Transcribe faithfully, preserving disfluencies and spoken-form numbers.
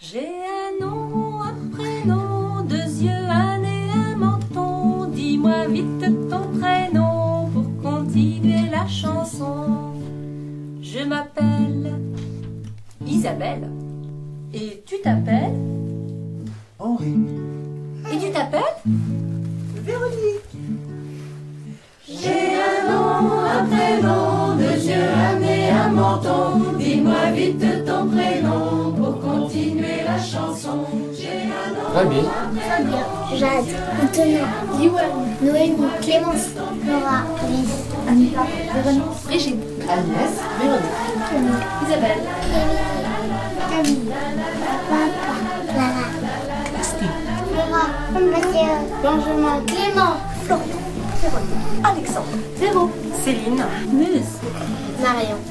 J'ai un nom, un prénom, deux yeux, un nez, un menton. Dis-moi vite ton prénom pour continuer la chanson. Je m'appelle Isabelle. Et tu t'appelles Henri. Et tu t'appelles Véronique. J'ai un nom, un prénom, deux yeux, un nez, un menton. Dis-moi vite ton prénom pour continuer la chanson. J'ai un nom, Rémi. Fabien, Jade, Antonin, Yoann, Noémie, Clémence, Laura, Alice, Anita, Véronique, Brigitte, Agnès. Véronique. Camille, Isabelle, Camille, Papa, Clara, Christine. Laura, Mathieu, Benjamin, Clément, Florian, Véronique, Alexandre, Véro, Céline, Muse, Marion.